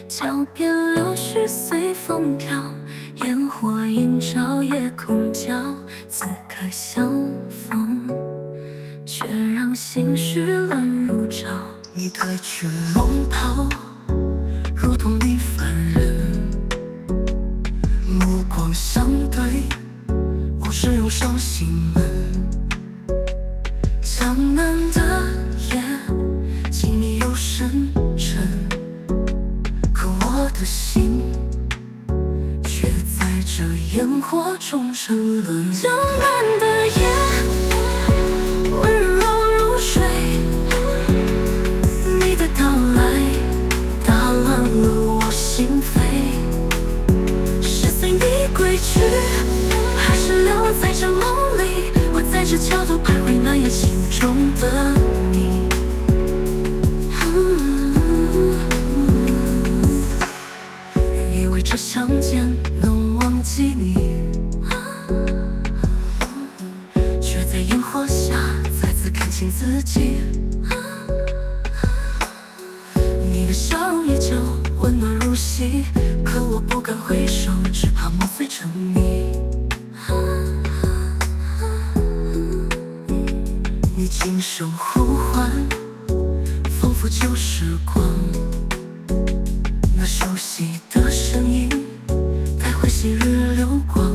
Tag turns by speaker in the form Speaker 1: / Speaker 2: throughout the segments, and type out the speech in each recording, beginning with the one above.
Speaker 1: 脚边柳絮随风飘，烟火映照夜空交，此刻相逢，却让心绪乱如潮。你褪去龙袍，如同一凡人，目光相对，不是用伤心门。江南的夜，静谧又深沉，可我的心却在这烟火中沉沦。江南的夜，温柔如水，你的到来打乱了我心扉，是随你归去，还是留在这梦里？我在这桥头徘徊，难言心中的你。以为这相见能忘记你，却在烟火下再次看清自己。你的笑容依旧温暖如昔，可我不敢回首，只怕梦碎成泥。你轻声呼唤，仿佛旧时光，那熟悉的声音带回昔日流光。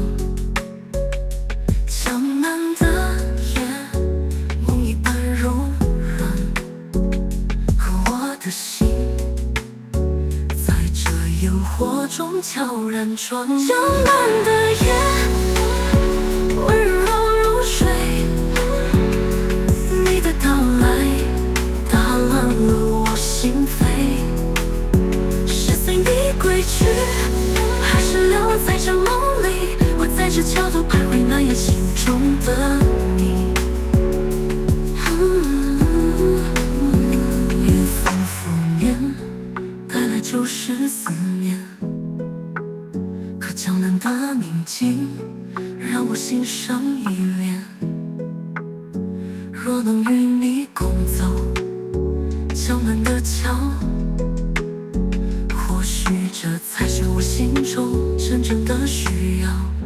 Speaker 1: 江南的夜，梦一般柔软，可我的心在这烟火中悄然转弯。江南的夜，温柔如水，你的到来打乱了我心扉，是随你归去，还是留在这梦里？我在这桥头徘徊，难言心中的你。夜风拂面，带来旧时思念，可江南的宁静让我心生依恋。若能与你共走江南的桥，或许这才是我心中真正的需要。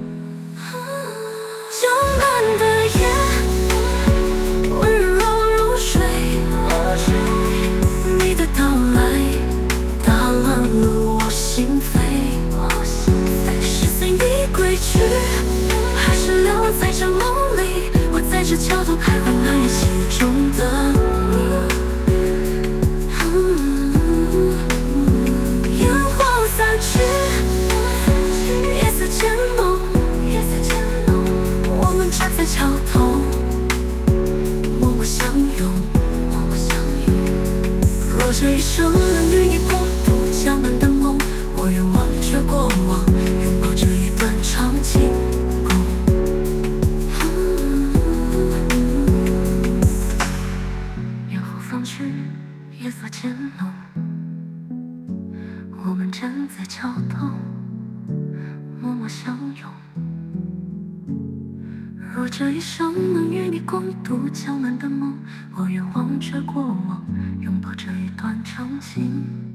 Speaker 1: 江南的夜，温柔如水，你的到来打乱了我心扉，是随你归去，还是留在这梦里？我在这桥头徘徊，难言心中的你。烟火散去，夜色渐浓，我们站在桥头，默默相拥。若这一生能与你共度江南的梦，我愿忘却过往，拥抱这一段长情共。烟火放去，夜色渐浓，我们站在桥头，默默相拥。若这一生能与你共度江南的梦，我愿忘却过往，拥抱这一段长情。